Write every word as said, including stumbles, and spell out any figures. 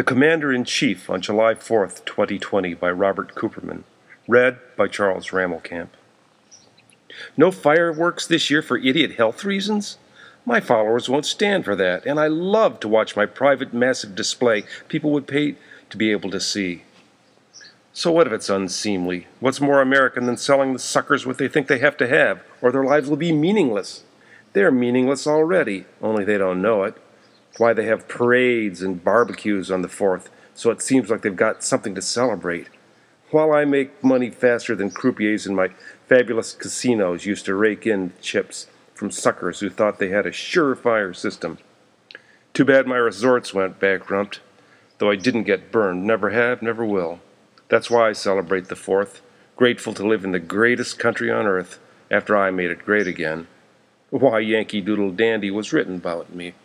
The Commander-in-Chief on July fourth, twenty twenty by Robert Cooperman. Read by Charles Rammelkamp. No fireworks this year for idiot health reasons? My followers won't stand for that, and I love to watch my private massive display people would pay to be able to see. So what if it's unseemly? What's more American than selling the suckers what they think they have to have, or their lives will be meaningless? They're meaningless already, only they don't know it. Why they have parades and barbecues on the fourth, so it seems like they've got something to celebrate. While I make money faster than croupiers in my fabulous casinos used to rake in chips from suckers who thought they had a surefire system. Too bad my resorts went bankrupt, though I didn't get burned, never have, never will. That's why I celebrate the fourth, grateful to live in the greatest country on earth after I made it great again. Why Yankee Doodle Dandy was written about me.